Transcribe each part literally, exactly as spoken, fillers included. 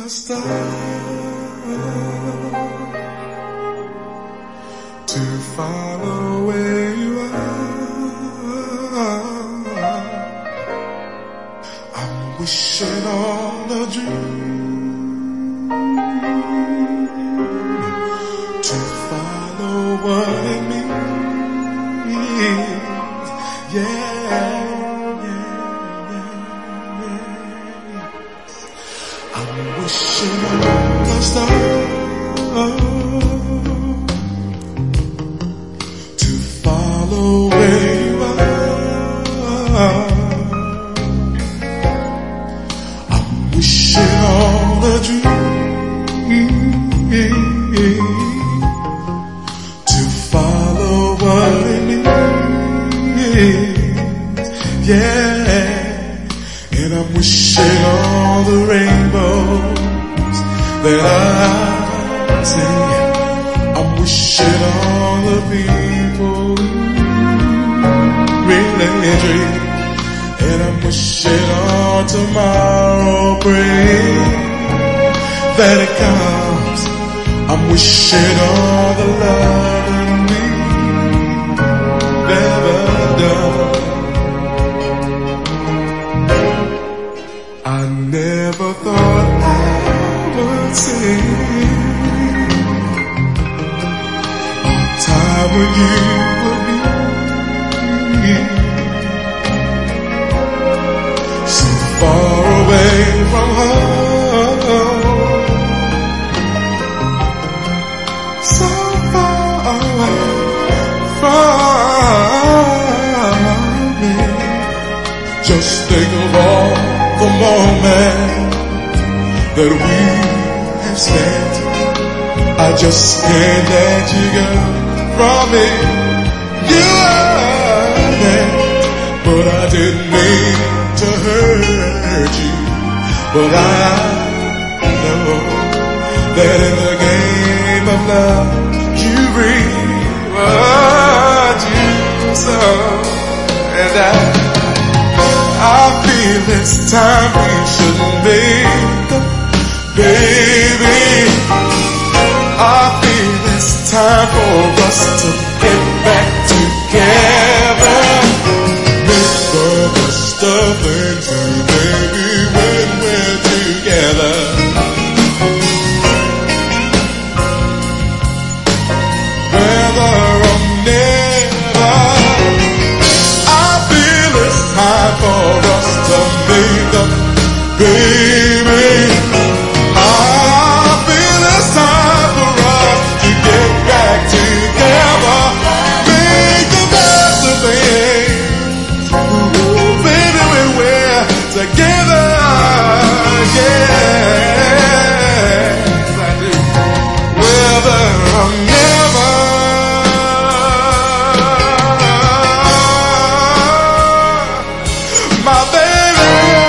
the stars to follow where you are. I'm wishing on a dream to follow what it means. Yeah. I'm wishing on the stars to follow where you are. I'm wishing on a dream to follow what it means. Yeah. And I'm wishing all the rainbows that I see. I'm wishing all the people really dream. And I'm wishing all tomorrow brings that it comes. I'm wishing all the love that we've never done. I never thought I would see a time when you would be so far away from home, so far away from me. Just think of all the moment that we have spent. I just can't let you go from me. You are there, but I didn't mean to hurt you. But I know that in the game of love you reap what you sow, and I I feel it's time we should make up, baby. I feel it's time for us to get back together. Make the best of things, baby, when we're together. Whether or never, I feel it's time for us to make up, baby. I feel it's time for us to get back together. Make the best of things, ooh, baby, when we're together. Yes, I do. Whether or never, my baby.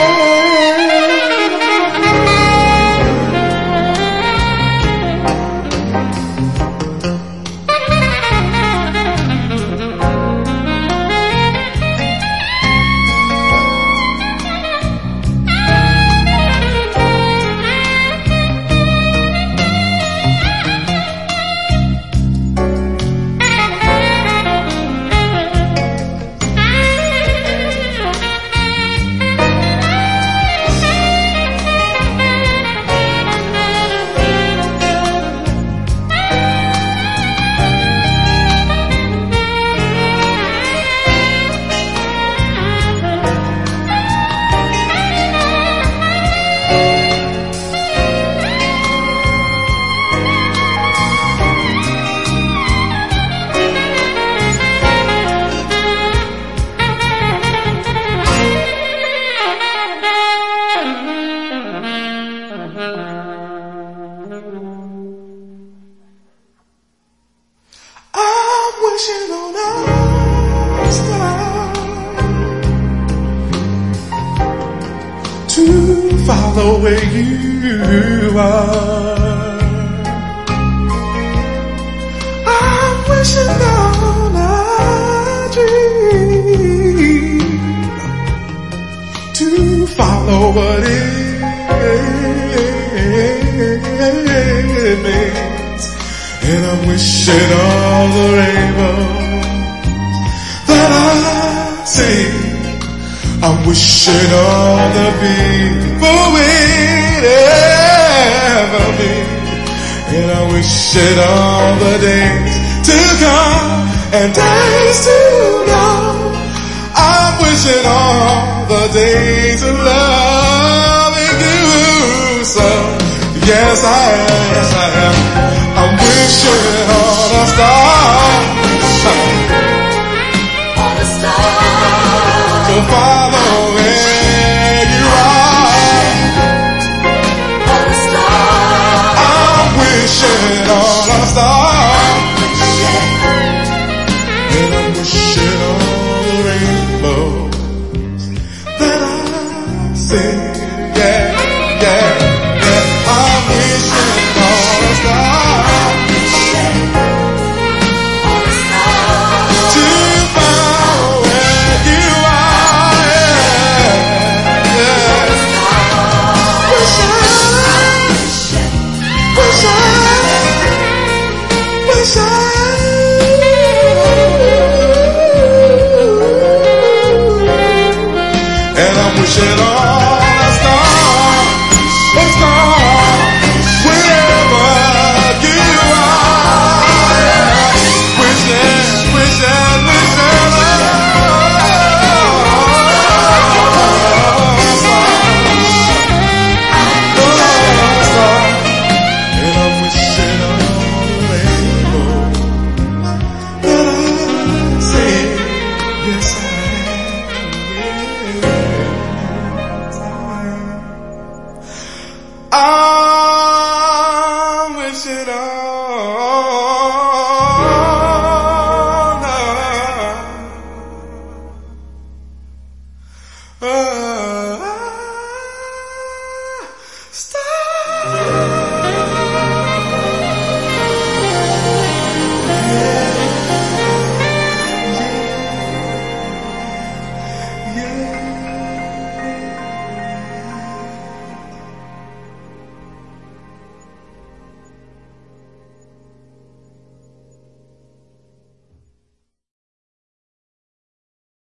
I'm wishing on a star to follow where you are. I'm wishing on a dream to follow what is. And I'm wishing all the rainbows that I see. I'm wishing all the people will ever be. And I'm wishing all the days to come and days to know. I'm wishing all the days of loving you so. Yes, I am, yes, I am. I'm wishing on a star. On a star. To find